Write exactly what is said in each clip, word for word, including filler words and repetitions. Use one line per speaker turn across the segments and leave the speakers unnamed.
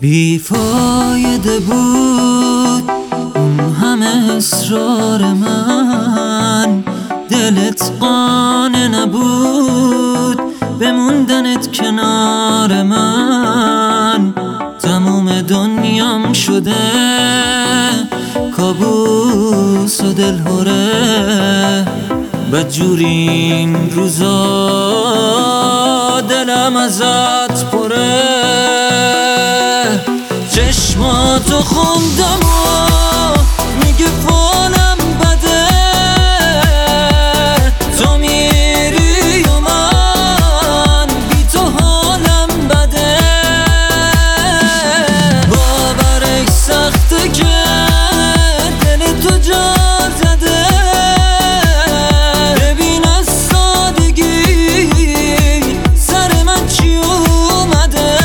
بیفایده بود اون همه اصرار من، دلت قانع نبود بموندنت کنار من. تموم دنیام شده کابوس و دلهوره، بدجورین روزا دلم ازت پره. چشماتو خوندم و میگه فالم بده، تو میری و من بی تو حالم بده. باورش سخته که دل تو جا زده، ببین از سادگی سر من چی اومده.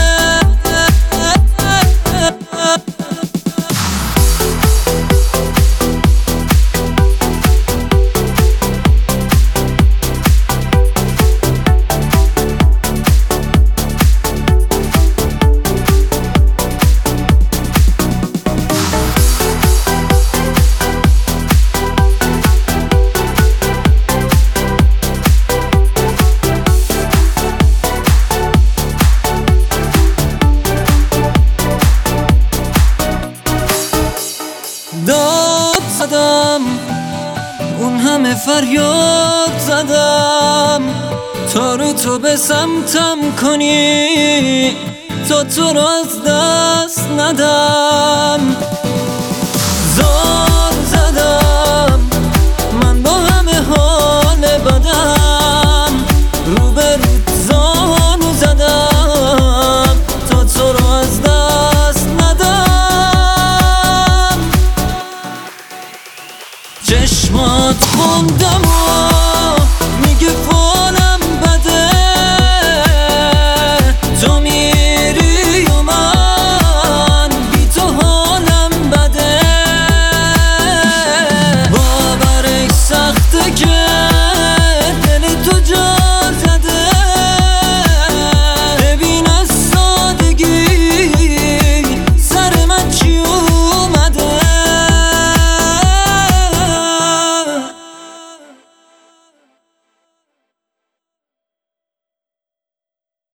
داد زدم اون همه فریاد زدم تا رو تو به سمتم کنی، تا تو رو از دست ندم.